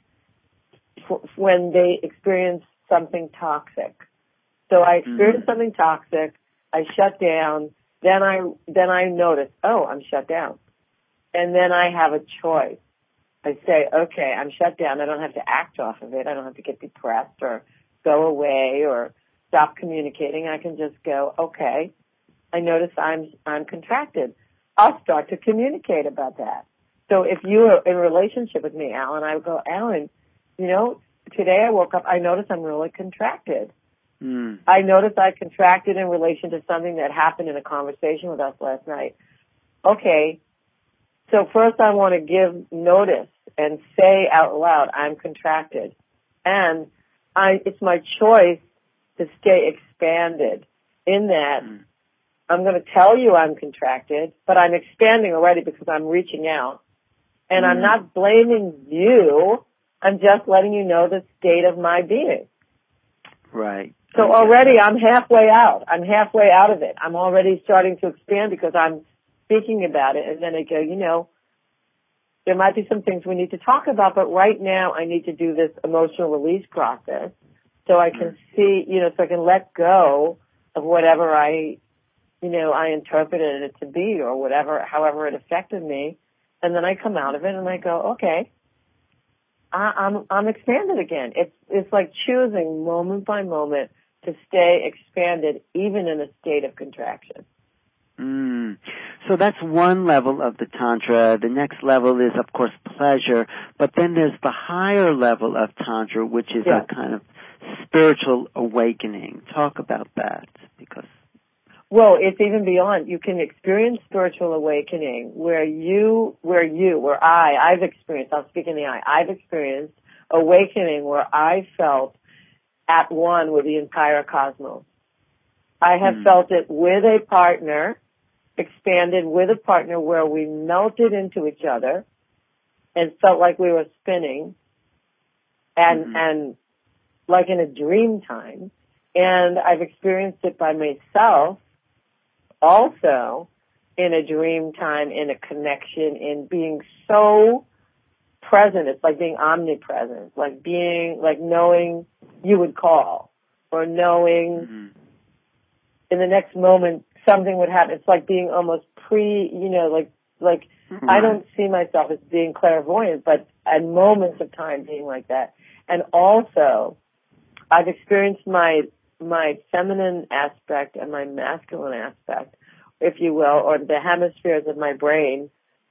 when they experience something toxic. So I experience something toxic, I shut down, then I notice, oh, I'm shut down. And then I have a choice. I say, okay, I'm shut down. I don't have to act off of it. I don't have to get depressed or go away or stop communicating. I can just go, okay, I notice I'm contracted. I'll start to communicate about that. So if you are in a relationship with me, Alan, I would go, Alan, today I woke up, I noticed I'm really contracted. I noticed I contracted in relation to something that happened in a conversation with us last night. Okay, so first I want to give notice and say out loud, I'm contracted. And it's my choice to stay expanded in that I'm going to tell you I'm contracted, but I'm expanding already because I'm reaching out. And I'm not blaming you. I'm just letting you know the state of my being. Right. So already I'm halfway out. I'm halfway out of it. I'm already starting to expand because I'm speaking about it. And then I go, there might be some things we need to talk about, but right now I need to do this emotional release process so I can see, so I can let go of whatever I interpreted it to be or whatever, however it affected me. And then I come out of it and I go, okay, I'm expanded again. It's like choosing moment by moment to stay expanded even in a state of contraction. So that's one level of the Tantra. The next level is, of course, pleasure. But then there's the higher level of Tantra, which is a kind of spiritual awakening. Talk about that, because... Well, it's even beyond. You can experience spiritual awakening I've experienced, I'll speak in the I've experienced awakening where I felt at one with the entire cosmos. I have felt it with a partner, expanded with a partner where we melted into each other and felt like we were spinning and like in a dream time. And I've experienced it by myself also in a dream time, in a connection, in being so present. It's like being omnipresent, like knowing you would call or knowing in the next moment something would happen. It's like being almost I don't see myself as being clairvoyant, but at moments of time being like that. And also, I've experienced my feminine aspect and my masculine aspect, if you will, or the hemispheres of my brain.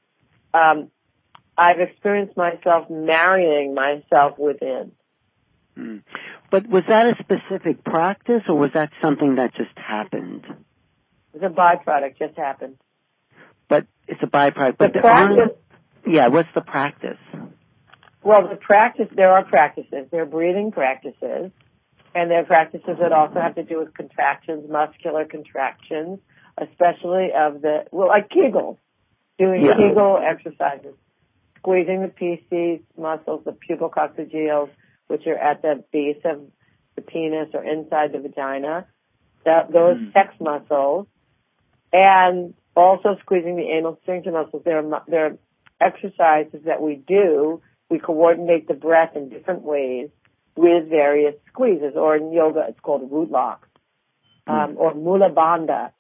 I've experienced myself marrying myself within. But was that a specific practice, or was that something that just happened? It's a byproduct, just happened. But it's a byproduct. But the practice... what's the practice? Well, there are practices. There are breathing practices. And there are practices that also have to do with contractions, muscular contractions, especially like Kegels, doing Kegel exercises, squeezing the PC muscles, the pubococcygeals, which are at the base of the penis or inside the vagina, those sex muscles, and also squeezing the anal sphincter muscles. There are exercises that we do. We coordinate the breath in different ways with various squeezes, or in yoga it's called root locks, or mula bandha.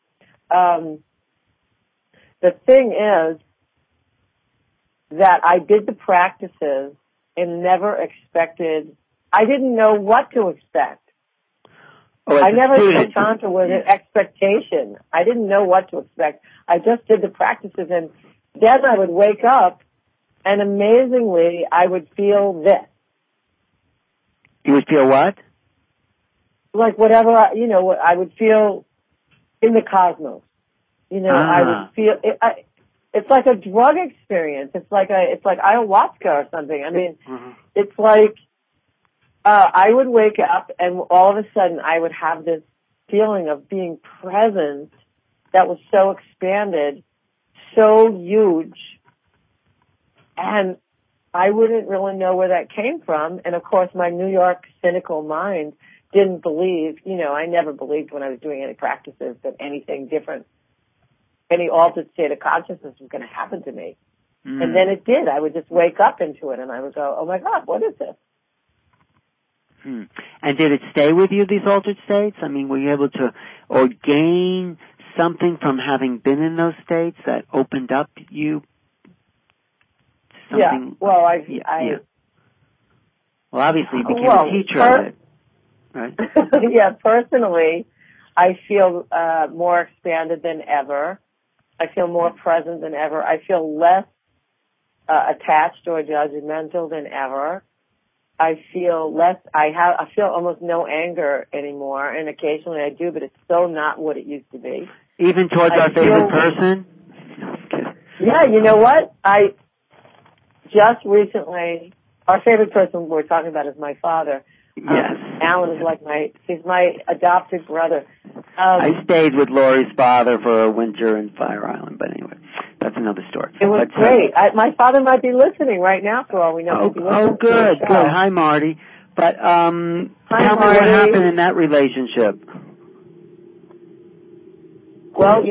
The thing is that I did the practices and never expected, I didn't know what to expect. I never did Tantra with an expectation. I didn't know what to expect. I just did the practices, and then I would wake up and amazingly I would feel this. You would feel what? Like whatever, what I would feel in the cosmos. I would feel it's like a drug experience. It's like ayahuasca or something. I mean, It's like I would wake up and all of a sudden I would have this feeling of being present that was so expanded, so huge, and I wouldn't really know where that came from. And of course, my New York cynical mind didn't believe, I never believed when I was doing any practices that anything different, any altered state of consciousness was going to happen to me. And then it did. I would just wake up into it and I would go, oh my God, what is this? And did it stay with you, these altered states? I mean, were you able to, or gain something from having been in those states that opened up you? Yeah, well, Well, obviously you became a teacher of it, right? Yeah, personally, I feel more expanded than ever. I feel more present than ever. I feel less attached or judgmental than ever. I feel I feel almost no anger anymore, and occasionally I do, but it's so not what it used to be. Even towards our favorite person? Yeah, you know what? I just recently, our favorite person we're talking about is my father. Yes. Alan is he's my adopted brother. I stayed with Lori's father for a winter in Fire Island, but anyway, that's another story. It was great. My father might be listening right now for all we know. Oh, good. Hi, Marty. But tell me what happened in that relationship. Well,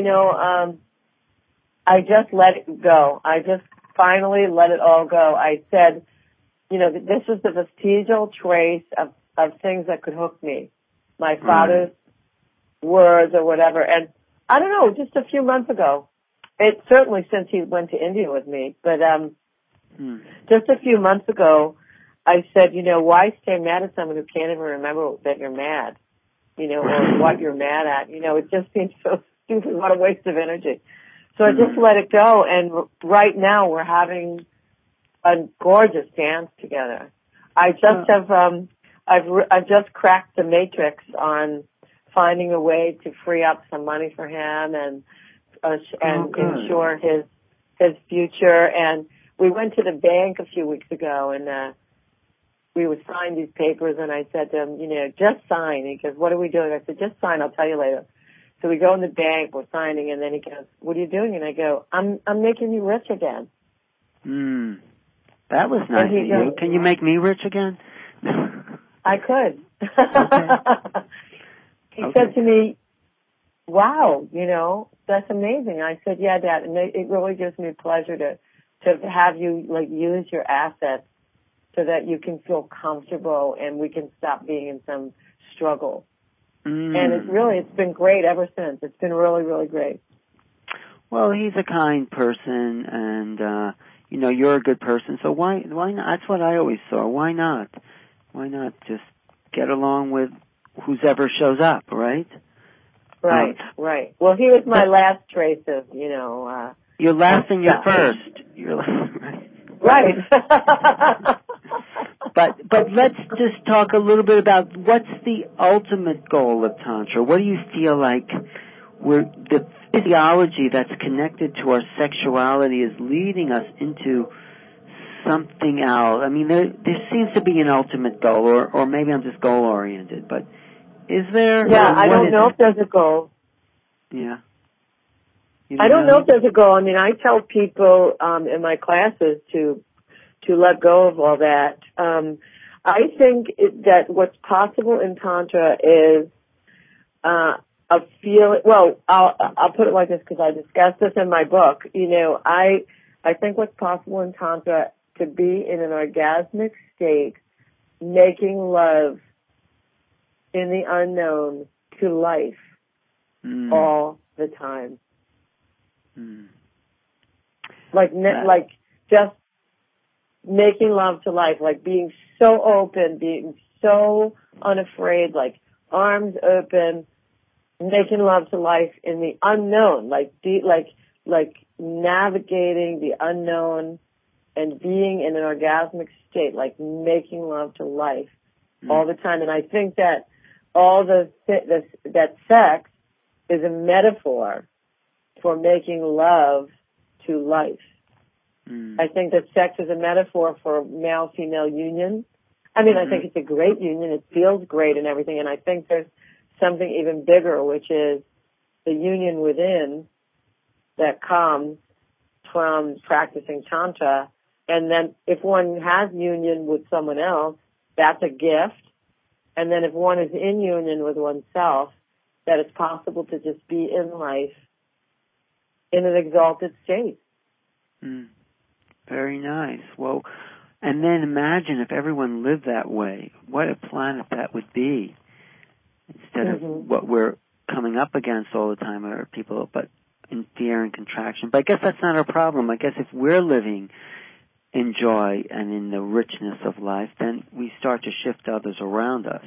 I just let it go. I just finally let it all go. I said, this is the vestigial trace of things that could hook me. My father's words or whatever. And I don't know, just a few months ago, it certainly since he went to India with me, but just a few months ago, I said, why stay mad at someone who can't even remember that you're mad, or what you're mad at? It just seems so stupid. What a waste of energy. So I just let it go. And right now we're having a gorgeous dance together. I just I've just cracked the matrix on finding a way to free up some money for him and ensure his future. And we went to the bank a few weeks ago and we would sign these papers, and I said to him, just sign. He goes, what are we doing? I said, just sign, I'll tell you later. So we go in the bank, we're signing, and then he goes, what are you doing? And I go, I'm making you rich again. That was nice of you. Can you make me rich again? I could. He said to me, wow, that's amazing. I said, yeah, Dad, and it really gives me pleasure to have you use your assets so that you can feel comfortable and we can stop being in some struggle. And it's been great ever since. It's been really, really great. Well, he's a kind person, and you're a good person. So why not? That's what I always saw. Why not? Why not just get along with whoever shows up, right? Right, right. Well, he was my last trace of, You're last and you're first. You're right. But let's just talk a little bit about what's the ultimate goal of Tantra. What do you feel like the physiology that's connected to our sexuality is leading us into something else? I mean, there seems to be an ultimate goal, or maybe I'm just goal-oriented, but is there? Yeah, I don't know if there's a goal. Yeah. I don't know if there's a goal. I mean, I tell people in my classes to let go of all that. I think that what's possible in Tantra is a feeling. Well, I'll put it like this because I discussed this in my book. I think what's possible in Tantra to be in an orgasmic state, making love in the unknown to life all the time. Like just making love to life, like being so open, being so unafraid, like arms open, making love to life in the unknown, like navigating the unknown and being in an orgasmic state, like making love to life all the time. And I think that that sex is a metaphor for making love to life. I think that sex is a metaphor for male-female union. I mean, I think it's a great union. It feels great and everything. And I think there's something even bigger, which is the union within that comes from practicing Tantra. And then if one has union with someone else, that's a gift. And then if one is in union with oneself, that it's possible to just be in life in an exalted state. Very nice. Well, and then imagine if everyone lived that way. What a planet that would be. Instead of what we're coming up against all the time are people, but in fear and contraction. But I guess that's not our problem. I guess if we're living in joy and in the richness of life, then we start to shift others around us.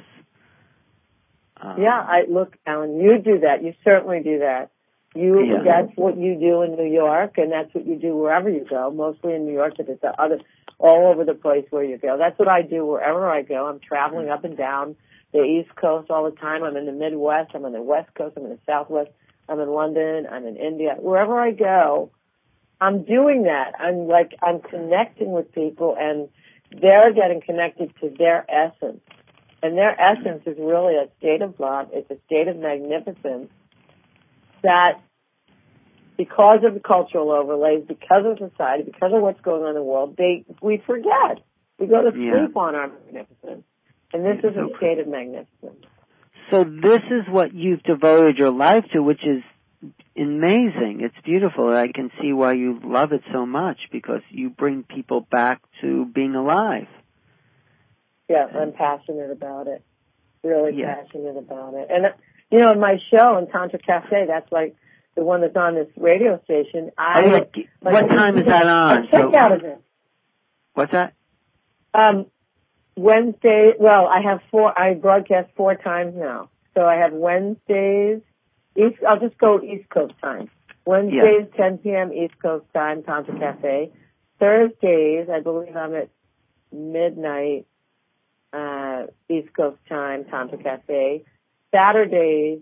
Look, Alan, you do that. You certainly do that. That's what you do in New York, and that's what you do wherever you go. Mostly in New York, but it's all over the place where you go. That's what I do wherever I go. I'm traveling up and down the East Coast all the time. I'm in the Midwest. I'm on the West Coast. I'm in the Southwest. I'm in London. I'm in India. Wherever I go, I'm doing that. I'm connecting with people, and they're getting connected to their essence. And their essence is really a state of love. It's a state of magnificence that, because of the cultural overlays, because of society, because of what's going on in the world, we forget. We go to sleep on our magnificence. And this is a state of magnificence. So this is what you've devoted your life to, which is amazing. It's beautiful. I can see why you love it so much, because you bring people back to being alive. Yeah, I'm passionate about it. Really passionate about it. And, you know, in my show, in Tantra Cafe, that's like the one that's on this radio station. What time is that on? Check out of it. What's that? Wednesday, I broadcast 4 times now. So I have Wednesdays, I'll just go East Coast time. Wednesdays, 10 p.m. East Coast time, Tantra Cafe. Thursdays, I believe I'm at midnight, East Coast time, Tantra Cafe. Saturdays,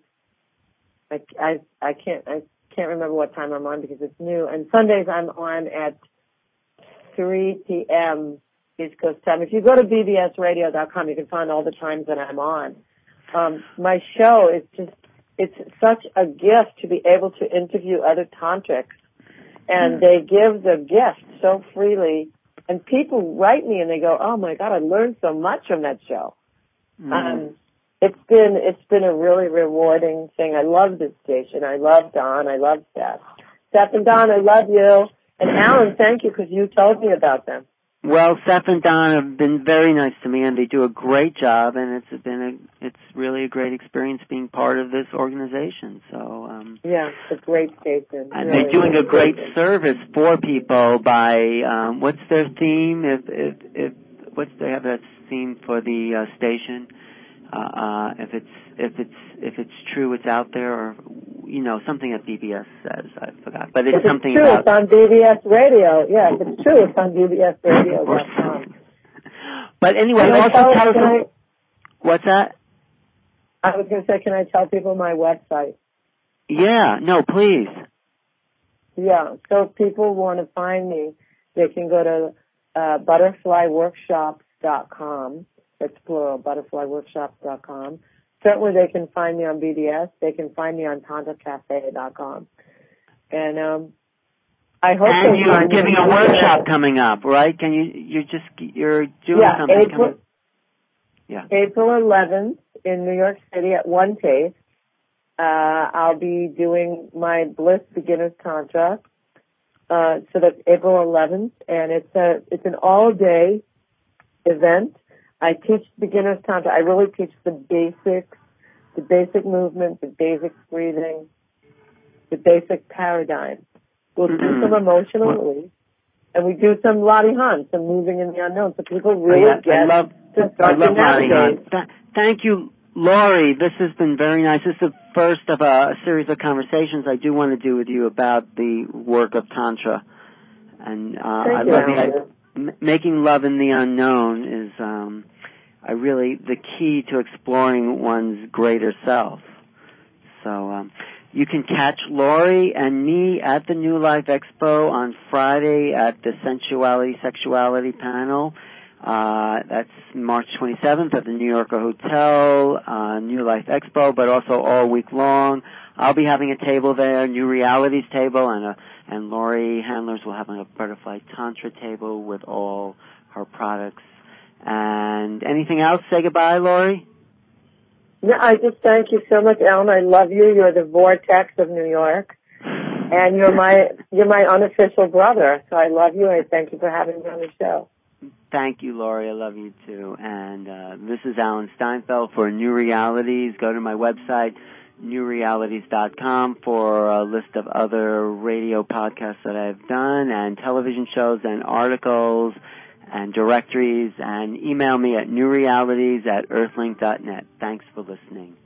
I can't remember what time I'm on because it's new. And Sundays I'm on at 3 p.m. East Coast time. If you go to bbsradio.com, you can find all the times that I'm on. My show is it's such a gift to be able to interview other tantrics, and they give the gift so freely. And people write me and they go, "Oh my God, I learned so much from that show." It's been a really rewarding thing. I love this station. I love Don. I love Steph. Steph and Don, I love you. And Alan, thank you, because you told me about them. Well, Steph and Don have been very nice to me, and they do a great job, and it's really a great experience being part of this organization. So it's a great station. And really, they're doing a great service for people by what's their theme? If they have that theme for the station? If it's true, it's out there, or something that BBS says. I forgot, but it's something true, about. It's on BBS Radio. Yeah, if it's true, it's on BBSRadio.com. But anyway, tell us. What's that? I was going to say, can I tell people my website? Yeah, no, please. Yeah, so if people want to find me, they can go to butterflyworkshops.com. It's plural, butterflyworkshops.com. Certainly they can find me on BDS. They can find me on tantracafe.com. And I hope and you're giving a workshop coming up, right? You're doing something coming. Yeah. April 11th in New York City at One Taste. I'll be doing my Bliss Beginner's Tantra. So that's April 11th, and it's an all-day event. I teach beginner's tantra. I really teach the basic movement, the basic breathing, the basic paradigm. We'll do some emotional release, and we do some Latihan, some moving in the unknown, so people really get to start to navigate. Thank you, Laurie. This has been very nice. This is the first of a series of conversations I do want to do with you about the work of Tantra. And I love making love in the unknown is the key to exploring one's greater self. So you can catch Laurie and me at the New Life Expo on Friday at the Sensuality Sexuality panel. That's March 27th at the New Yorker Hotel, New Life Expo, but also all week long. I'll be having a table there, New Realities table, and Laurie Handlers will have a Butterfly Tantra table with all her products. And anything else? Say goodbye, Laurie. No, I just thank you so much, Alan. I love you. You're the vortex of New York, and you're my unofficial brother. So I love you. I thank you for having me on the show. Thank you, Laurie. I love you too. And this is Alan Steinfeld for New Realities. Go to my website, newrealities.com, for a list of other radio podcasts that I've done, and television shows, and articles, and directories, and email me at newrealities@earthlink.net. Thanks for listening.